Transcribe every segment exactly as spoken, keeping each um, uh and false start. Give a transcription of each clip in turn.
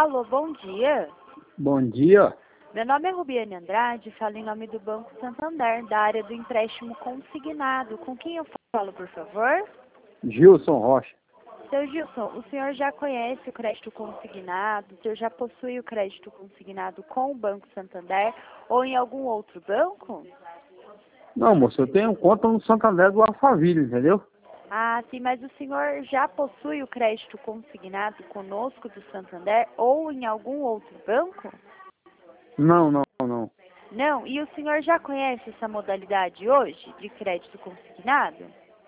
Alô, bom dia. Bom dia. Meu nome é Rubiane Andrade, falo em nome do Banco Santander, da área do empréstimo consignado. Com quem eu falo, por favor? Gilson Rocha. Seu Gilson, o senhor já conhece o crédito consignado? O senhor já possui o crédito consignado com o Banco Santander ou em algum outro banco? Não, moço, eu tenho conta no Santander do Alphaville, entendeu? Ah, sim, mas o senhor já possui o crédito consignado conosco do Santander ou em algum outro banco? Não, não, não. Não? E o senhor já conhece essa modalidade hoje de crédito consignado?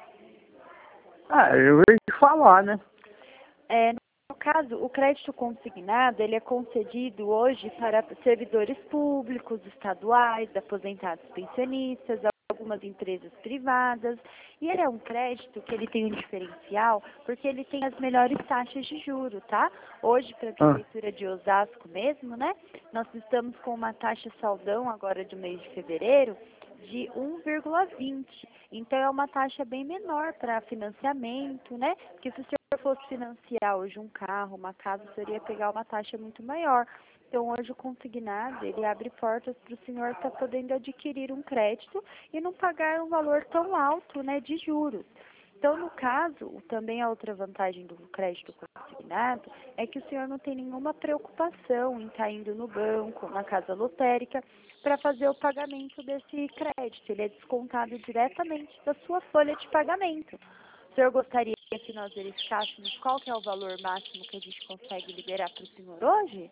Ah, eu ia falar, né? É, no caso, o crédito consignado, ele é concedido hoje para servidores públicos, estaduais, aposentados pensionistas, algumas empresas privadas, e ele é um crédito que ele tem um diferencial, porque ele tem as melhores taxas de juros, tá? Hoje, para a Ah, prefeitura de Osasco mesmo, né, nós estamos com uma taxa saldão agora do mês de fevereiro de um vírgula vinte. Então, é uma taxa bem menor para financiamento, né? Porque se o senhor fosse financiar hoje um carro, uma casa, o senhor ia pegar uma taxa muito maior. Então, hoje o consignado, ele abre portas para o senhor estar podendo adquirir um crédito e não pagar um valor tão alto, né, de juros. Então, no caso, também a outra vantagem do crédito consignado é que o senhor não tem nenhuma preocupação em estar indo no banco, na casa lotérica, para fazer o pagamento desse crédito. Ele é descontado diretamente da sua folha de pagamento. O senhor gostaria que nós verificássemos qual que é o valor máximo que a gente consegue liberar para o senhor hoje?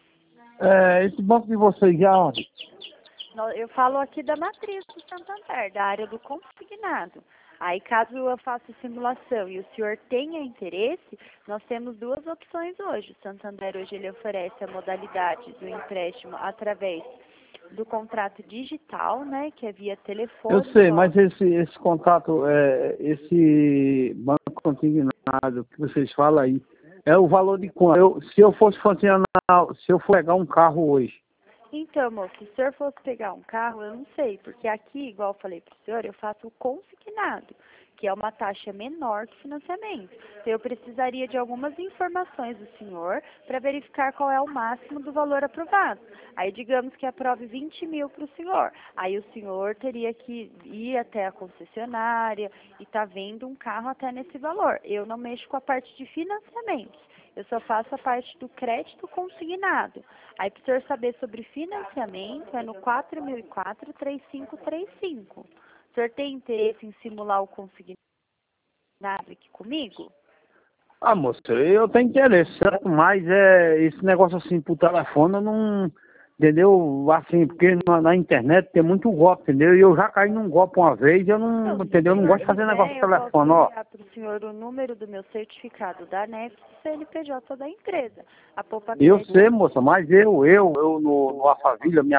é, esse banco de vocês já onde? Eu falo aqui da matriz do Santander, da área do consignado. Aí, caso eu faça simulação e o senhor tenha interesse, nós temos duas opções hoje. O Santander hoje ele oferece a modalidade do empréstimo através do contrato digital, né, que é via telefone. Eu sei, mas esse, esse contato, é, esse banco consignado que vocês falam aí, é o valor de quanto? Eu, se eu fosse funcionar, se eu for pegar um carro hoje, Então, moço, se o senhor fosse pegar um carro, eu não sei, porque aqui, igual eu falei para o senhor, eu faço o consignado, que é uma taxa menor que financiamento. Então, eu precisaria de algumas informações do senhor para verificar qual é o máximo do valor aprovado. Aí, digamos que aprove vinte mil para o senhor. Aí, o senhor teria que ir até a concessionária e tá vendo um carro até nesse valor. Eu não mexo com a parte de financiamento. Eu só faço a parte do crédito consignado. Aí, para o senhor saber sobre financiamento, é no quatro mil e quatro, três cinco três cinco. O senhor tem interesse em simular o consignado aqui comigo? ah, moço, eu tenho interesse, certo? Mas é, esse negócio assim por telefone, eu não, entendeu? Assim, porque na, na internet tem muito golpe, entendeu? E eu já caí num golpe uma vez, eu não, Então, se entendeu? o Eu não senhor gosto de fazer negócio quiser, por eu posso telefone, ó. enviar para o senhor o número do meu certificado da N E F e C N P J da empresa. A Poupa Eu Crédito. sei, moça, mas eu, eu, eu no, no Alphaville, minha